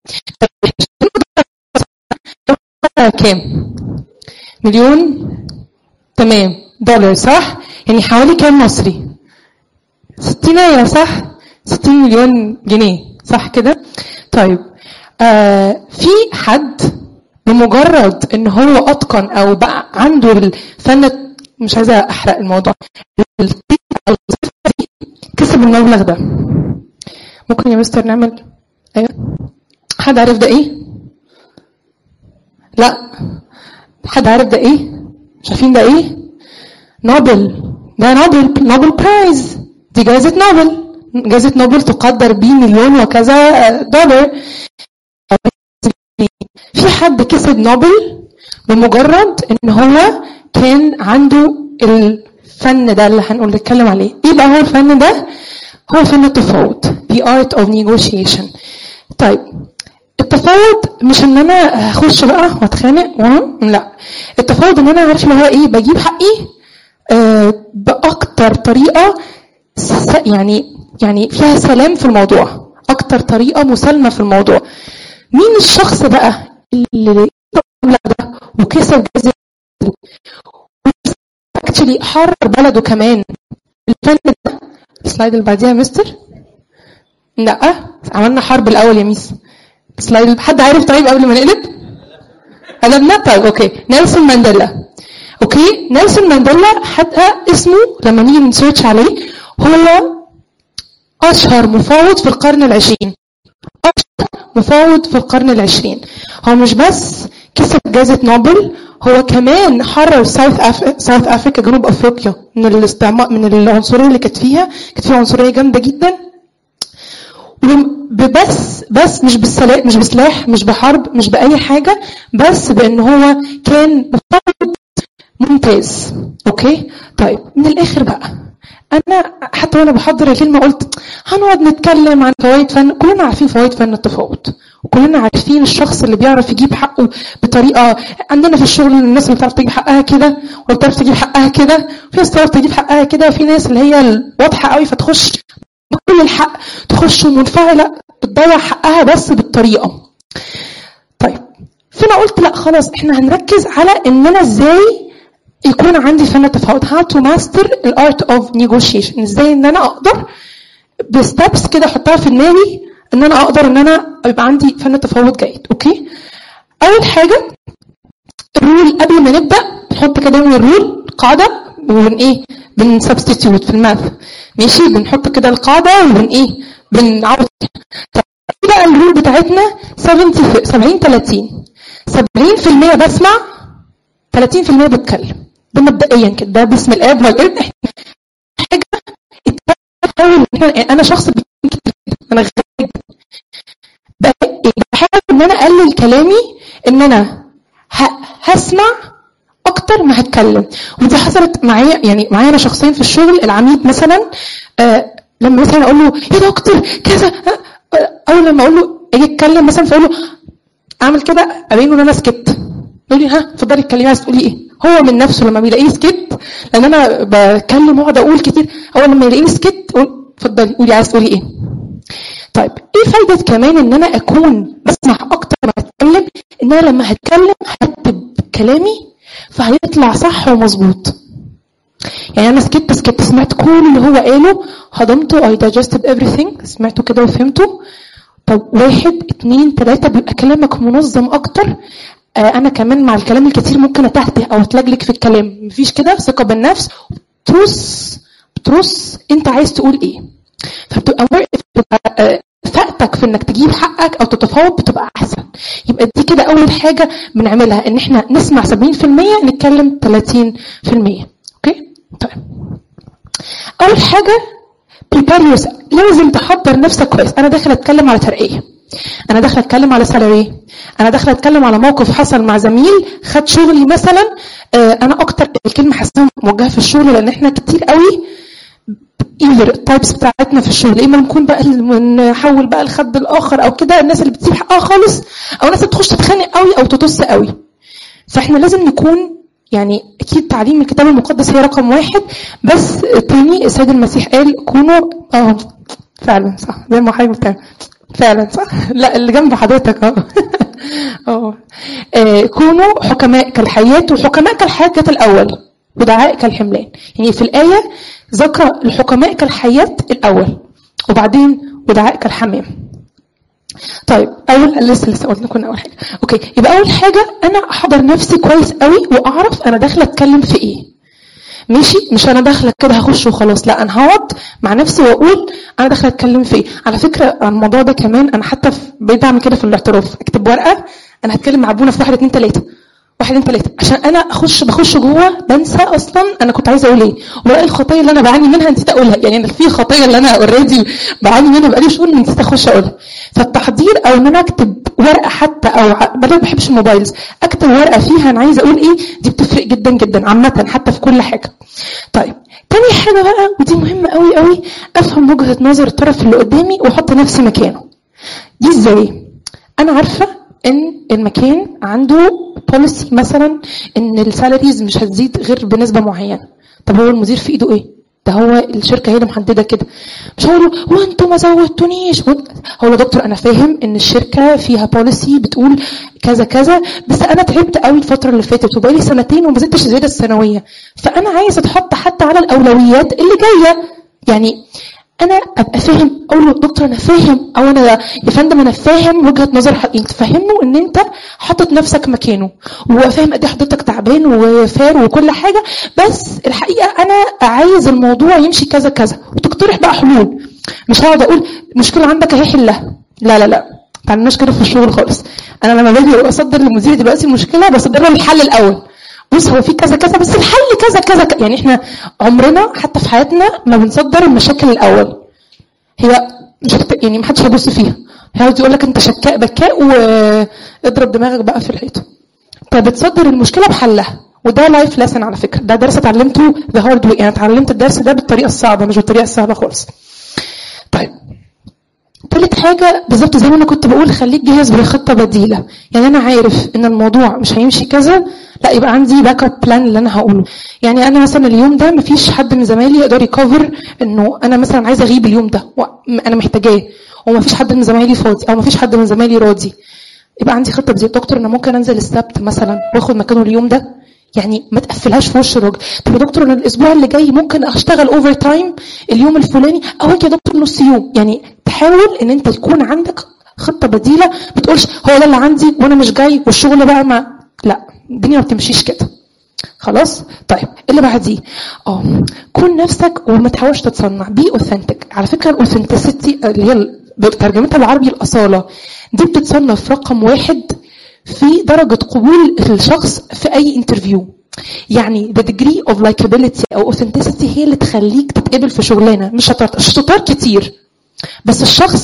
كام؟ مليون، تمام، دولار، صح؟ يعني حوالي كام مصري؟ 60 صح؟ 60 مليون جنيه، صح كده؟ طيب في حد بمجرد ان هو اتقن او بقى عنده الفن، مش عايزه احرق الموضوع، كسب المبلغ ده؟ ممكن يا مستر نعمل؟ ايوه، حد عارف ده ايه؟ لا، حد عارف ده ايه؟ مش عارفين ده ايه؟ نوبل. ده نوبل برايز، دي جائزة نوبل. جائزة نوبل تقدر ب1 وكذا دولار. في حد كسب نوبل بمجرد ان هو كان عنده الفن ده اللي هنقول نتكلم عليه. ايه بقى هو الفن ده؟ هو فن التفاوض، the art of negotiation. طيب التفاوض مش ان انا هخش بقى واتخانق، لا، التفاوض ان انا عارف اللي هو ايه، بجيب حقي باكتر طريقه يعني فيها سلام في الموضوع، اكتر طريقه مسالمه في الموضوع. مين الشخص بقى اللي ده وكسب جائزه اكشلي حرر بلده كمان الفن ده؟ السلايد اللي بعديها يا مستر. لا، عملنا حرب الاول يا ميس. سلايد حد عارف؟ طيب قبل ما نقلب قلبنا. طيب اوكي، نيلسون مانديلا. اوكي، نيلسون مانديلا حتى اسمه لما نيجي نسيرش عليه هو اشهر مفاوض في القرن العشرين. اشهر مفاوض في القرن العشرين. هو مش بس كسب جائزة نوبل، هو كمان حرر ساوث افريكا، جنوب افريقيا، من الاستعمار، من العنصريه اللي كانت فيها عنصريه جامده جدا. بس مش بالسلاح، مش بسلاح، مش بحرب، مش باي حاجه، بس بان هو كان مفاوض ممتاز. اوكي، طيب من الاخر بقى، انا حتى وانا بحضر الكلمه قلت هنقعد نتكلم عن فوائد فن. كلنا عارفين فوائد فن التفاوض، وكلنا عارفين الشخص اللي بيعرف يجيب حقه بطريقه. عندنا في الشغل الناس اللي بتعرف تجيب حقها كده، وبتعرف تجيب حقها كده، وفي ناس بتعرف تجيب حقها كده، وفي ناس اللي هي الواضحه قوي فتخش بكل الحق، تخش منفعله بتضيع حقها بس بالطريقه. طيب فانا قلت لا خلاص، احنا هنركز على ان انا ازاي يكون عندي فن التفاوض. how to master the art of negotiation. ازاي ان انا اقدر بستبس كده احطها في دماغي ان انا اقدر ان انا يبقى عندي فن تفاوض جيد. اوكي، اول حاجه الرول. قبل ما نبدا نحط كده من الرول قاعده، بنسبستيتيوت في الماث. ماشي، بنحط كده القاعده بنعرف بقى الرول بتاعتنا 70-30. 70% بسمع، 30% بتكلم. ده مبدئيا كده، ده باسم الاب والابن. حاجه بحاول انا شخص بيتكلم كتير، انا غريب، بحاول ان انا اقلل كلامي، ان انا هسمع اكتر ما هتكلم. ودي حصلت معايا، يعني معايا انا شخصيا في الشغل. العميد مثلا لما مثلا اقول له يا دكتور كذا، اول لما اقول له اجي اتكلم مثلا، فاقول له اعمل كده ابين ان انا سكت، يقول لي ها اتفضلي اتكلمي، عايز تقولي ايه؟ هو من نفسه لما بيلاقيني سكت، لان انا بتكلم واقعد اقول كتير، اول لما يلاقيني سكت اقول اتفضلي قولي عايز تقولي ايه. طيب ايه فايده كمان ان انا اكون بسمع اكتر ما اتكلم؟ ان انا لما هتكلم هكتب كلامي فهيطلع صح ومظبوط. يعني انا سكت سمعت كل اللي هو قاله، هضمته، I digested everything، سمعته كده وفهمته. طب 1 2 3 بيبقى كلامك منظم اكتر. انا كمان مع الكلام الكتير ممكن اتهته او اتلجلج في الكلام، مفيش كده ثقه بالنفس، بترص انت عايز تقول ايه، فبتبقى فقتك في انك تجيب حقك او تتفاوض بتبقى احسن. يبقى دي كده اول حاجه بنعملها، ان احنا نسمع 70%، نتكلم 30%. اوكي، طيب اول حاجه prepare yourself. لازم تحضر نفسك كويس. انا داخل اتكلم على ترقيه، انا داخل اتكلم على سالري، انا داخل اتكلم على موقف حصل مع زميل خد شغلي مثلا. انا اكتر الكلمه حاساها موجهه في الشغل، لان احنا كتير قوي التايبس بتاعتنا في الشغل، اما نكون بقى نحول بقى الخد الاخر او كده، الناس اللي بتسيب حقها خالص، او الناس اللي تخش تتخانق قوي او تطس قوي. فاحنا لازم نكون، يعني اكيد تعليم الكتاب المقدس هي رقم 1، بس تاني السيد المسيح قال كونوا فعلا صح زي ما حضرتك بتعمل، فعلا صح. لا اللي جنب حضرتك كونوا حكماء كالحيات، وحكماء كالحيات جت الاول ودعاء كالحملان. يعني في الايه ذكر الحكماء كالحيات الاول وبعدين ودعاء كالحمام. طيب لسه قلنا كنا اول حاجه. اوكي، يبقى اول حاجه انا احضر نفسي كويس قوي واعرف انا داخله اتكلم في ايه. ماشي، مش انا داخله كده هخش وخلاص، لا انا هقعد مع نفسي واقول انا داخله اتكلم في ايه. على فكره الموضوع ده كمان انا حتى بقيت اعمل كده في الاعتراف، اكتب ورقه انا هتكلم مع ابونا في 1 2 3 عشان انا بخش جوه بنسى اصلا انا كنت عايزه اقول ايه، وبلاقي الخطايا اللي انا بعاني منها نسيت اقولها. يعني انا في خطايا اللي انا اوريدي بعاني منها بقالي شهور نسيت اخش اقولها. فالتحضير او ان انا اكتب ورقه حتى، او بدل ما بحبش الموبايلز اكتب ورقه فيها انا عايزه اقول ايه، دي بتفرق جدا جدا عامه حتى في كل حاجه. طيب تاني حاجه بقى ودي مهمه قوي قوي، افهم وجهه نظر الطرف اللي قدامي واحط نفسي مكانه. دي ازاي؟ انا عارفه ان المكان عنده بوليسي مثلا ان السالاريز مش هتزيد غير بنسبه معينه. طب هو المدير في ايده ايه؟ ده هو الشركه هي اللي محدده كده. مش هقول له وانتوا ما زودتونيش. هو دكتور انا فاهم ان الشركه فيها بوليسي بتقول كذا كذا، بس انا تعبت قوي الفتره اللي فاتت وبقالي 2 سنين وما زدتش الزياده السنويه، فانا عايز اتحط حتى على الاولويات اللي جايه. يعني انا ابقى فاهم، اقول له دكتور انا فاهم، او انا يا فندم انا فاهم وجهه نظر انت تفهمه ان انت حاطط نفسك مكانه، وهو فاهم قد ايه حضرتك تعبان وفار وكل حاجه، بس الحقيقه انا عايز الموضوع يمشي كذا كذا، وتقترح بقى حلول. مش هقعد اقول مشكله عندك اهي حلها. لا لا لا، ما تعملناش كده في الشغل خالص. انا لما باجي اصدر للمدير دلوقتي المشكله بصدر له الحل الاول. بص هو في كذا كذا بس الحل كذا كذا. يعني احنا عمرنا حتى في حياتنا ما بنصدر المشاكل الاول. هي مش يعني ما حدش هيبص فيها، هيقعد يقول لك انت شكاء بكاء واضرب دماغك بقى في الحيطه. طب بتصدر المشكله بحلها، وده لايف ليسن على فكره، ده درس اتعلمته ذا هارد واي. انا اتعلمت الدرس ده بالطريقه الصعبه مش بالطريقه السهله خالص. طيب ثالث حاجه بالظبط زي ما انا كنت بقول، خليك جاهز بخطه بديله. يعني انا عارف ان الموضوع مش هيمشي كذا، لا يبقى عندي باك اب بلان اللي انا هقوله. يعني انا مثلا اليوم ده مفيش حد من زمايلي يقدر يكفر انه انا مثلا عايزه اغيب اليوم ده وانا محتاجاه، ومفيش حد من زمايلي فاضي او مفيش حد من زمايلي راضي، يبقى عندي خطه بديله. دكتور انا ممكن انزل السبت مثلا واخد مكانه اليوم ده، يعني ما تقفلهاش في وش الراجل. طب يا دكتور انا الاسبوع اللي جاي ممكن اشتغل اوفر تايم اليوم الفلاني، او يا دكتور نص يوم. يعني تحاول ان انت يكون عندك خطه بديله، ما تقولش هو ده اللي عندي وانا مش جاي والشغل بقى ما، لا الدنيا ما بتمشيش كده. خلاص. طيب اللي بعديه كون نفسك وما تحاولش تتصنع. بي اوثنتك. على فكره الاوثنتسيتي اللي هي ترجمتها بالعربي الاصاله، دي بتتصنف رقم 1 في درجة قبول الشخص في أي انترفيو. يعني the degree of likability أو authenticity هي اللي تخليك تتقبل في شغلانة. مش شطار كتير، بس الشخص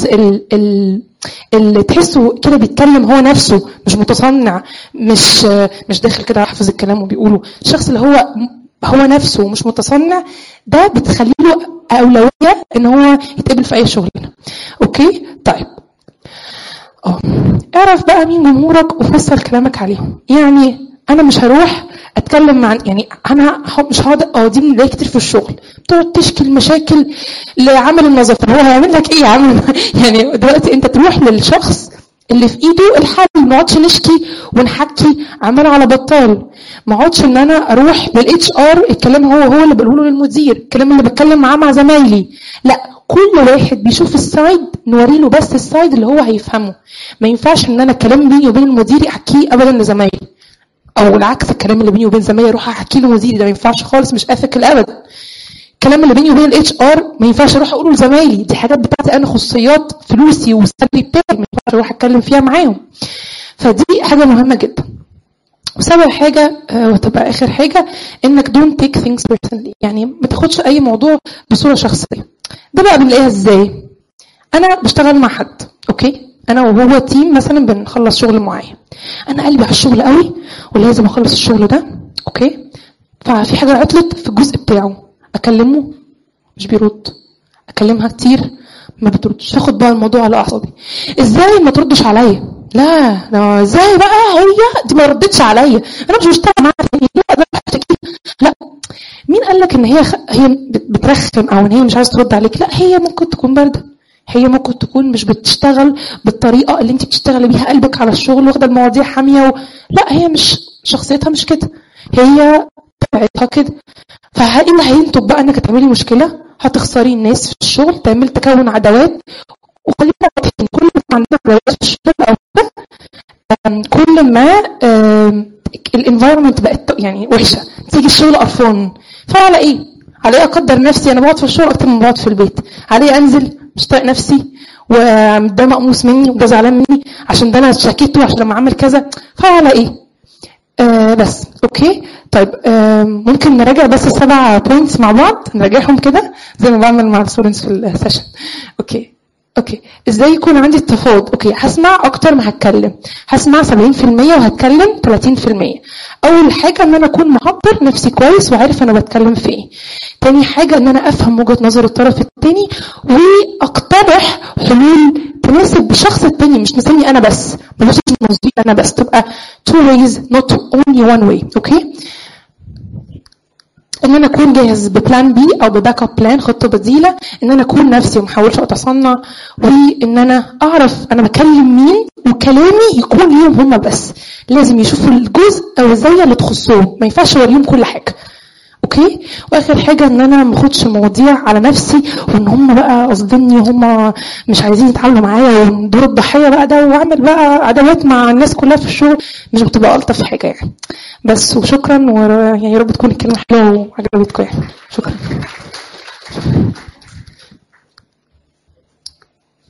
اللي تحسه كده بيتكلم هو نفسه، مش متصنع، مش داخل كده حافظ الكلام وبيقوله. الشخص اللي هو نفسه ومش متصنع، ده بتخلي له أولوية إن هو يتقبل في أي شغلانة. أوكي. طيب اعرف بقى مين جمهورك وفصل كلامك عليهم. يعني انا مش هروح اتكلم مع، يعني انا مش هقعد دي من كتير في الشغل تقعد تشكي المشاكل لعمل النظافه. هو هيعمل لك ايه عمل؟ يعني دلوقتي انت تروح للشخص اللي في ايده الحل، ما اقعدش نشكي ونحكي عمال على بطال. ما اقعدش ان انا اروح للاتش ار الكلام هو اللي بقوله للمدير، الكلام اللي بتكلم معاه مع زمايلي. لا، كل واحد بيشوف السايد نوري له بس السايد اللي هو هيفهمه. ما ينفعش ان انا الكلام بيني وبين المدير احكيه ابدا لزمايلي، او العكس الكلام اللي بيني وبين زمايلي اروح احكيه لمديري. ده ما ينفعش خالص، مش اثيكال ابدا. الكلام اللي بيني وبين الاتش ار ما ينفعش اروح اقوله لزمايلي، دي حاجات بتاعتي انا، خصوصيات فلوسي والسالري بتاعي، ما ينفعش اروح اتكلم فيها معاهم. فدي حاجه مهمه جدا. وسبب حاجه وتبقى اخر حاجه، انك don't take things personally. يعني ما تاخدش اي موضوع بصوره شخصيه. ده بقى بنلاقيها ازاي؟ انا بشتغل مع حد، اوكي، انا وهو تيم مثلا بنخلص شغل معين، انا قلبي على الشغل قوي ولازم اخلص الشغل ده، اوكي. ففي حاجه عطلت في الجزء بتاعه، اكلمه مش بيرد، اكلمها كتير ما بتردش، تاخد بقى الموضوع على اعصابي. ازاي ما تردش عليا؟ لا ازاي بقى هي دي ما ردتش عليا، انا مش بشتغل معاها تاني. لا مين قال لك ان هي بترخم او ان هي مش عايزه ترد عليك؟ لا، هي ممكن تكون بارده، هي ممكن تكون مش بتشتغل بالطريقه اللي انت بتشتغلي بيها قلبك على الشغل، واخده المواضيع حاميه لا، هي مش شخصيتها مش كده، هي طبيعتها كده. فايه اللي هينتج بقى؟ انك تعملي مشكله، هتخسري الناس في الشغل، تعملي تكون عداوات. وخلينا واضحين، كل ما عندنا عداوات في الشغل او كده، كل ما الانفايرمنت بقت يعني وحشه، تيجي الشغل قرفان. فعلى ايه؟ علي اقدر نفسي، انا بقعد في الشغل اكتر من بقعد في البيت، علي انزل مش طايق نفسي، وده مقموص مني وده زعلان مني عشان ده انا شكيته عشان لما عمل كذا. فعلى ايه؟ بس اوكي. طيب ممكن نراجع بس 7 بوينتس مع بعض، نراجعهم كده زي ما بعمل مع الستودنتس في السيشن. اوكي ازاي يكون عندي التفاوض؟ اوكي، هسمع اكتر ما هتكلم، هسمع 70% وهتكلم 30%. اول حاجه ان انا اكون محضر نفسي كويس وعارف انا بتكلم في ايه. تاني حاجه ان انا افهم وجهه نظر الطرف التاني واقترح حلول تناسب بالشخص التاني، مش تناسبني انا بس، مش نظري انا بس، تبقى two ways not only one way. اوكي، ان انا اكون جاهز ببلان بي او بباك اب بلان، خطه بديله، ان انا اكون نفسي وما احاولش اتصنع، وان انا اعرف انا بكلم مين وكلامي يكون ليهم هم بس، لازم يشوفوا الجزء او الزاويه اللي تخصهم، ما ينفعش اوريهم كل حاجه. اوكي، واخر حاجه ان انا ما اخدش مواضيع على نفسي وان هم بقى قصدني وهم مش عايزين يتعاملوا معايا ودور الضحيه بقى ده، واعمل بقى عداوات مع الناس كلها في الشغل، مش بتبقى الطف حاجه يعني. بس وشكرا، ويعني يا رب تكون الكلمه حلوه وعجبتكم يعني. شكرا.